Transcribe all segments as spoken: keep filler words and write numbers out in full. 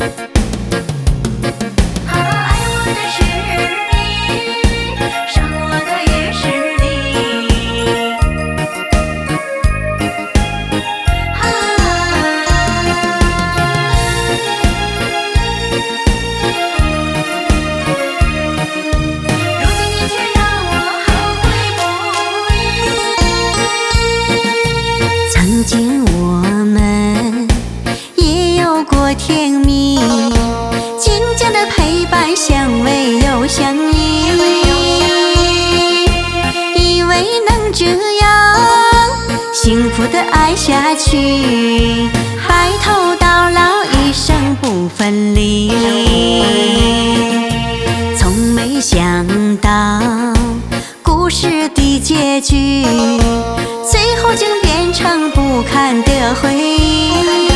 曾经我们也有过甜蜜，紧紧的陪伴，相偎又相依，以为能这样幸福的爱下去，白头到老，一生不分离。从没想到故事的结局，最后竟变成不堪的回忆。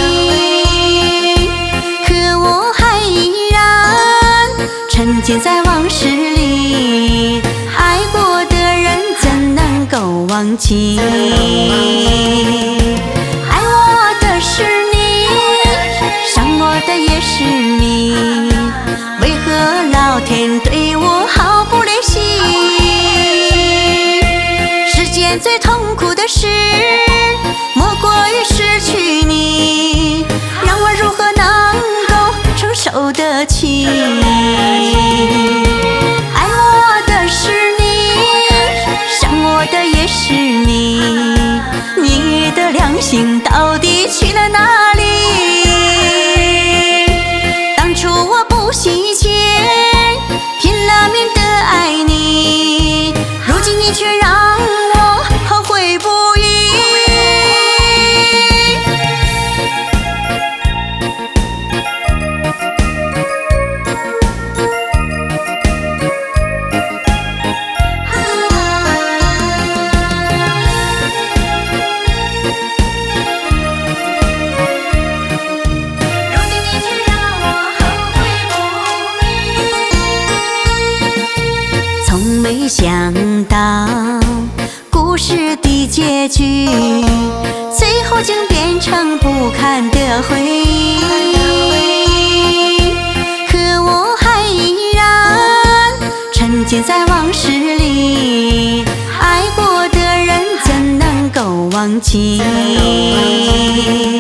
可我还依然沉浸在往事里，爱过的人怎能够忘记？爱我的是你，伤我的也是你，为何老天对我毫不怜惜？世间最痛苦的事，莫过于失去你，让我如何能够承受得起？爱我的是你，伤我的也是你，你的良心到底去了哪里？当初我不惜钱，拼了命的爱你，如今你却让我后悔不已。从没想到故事的结局，最后竟变成不堪的回忆。可我还依然沉浸在往事里，爱过的人怎能够忘记？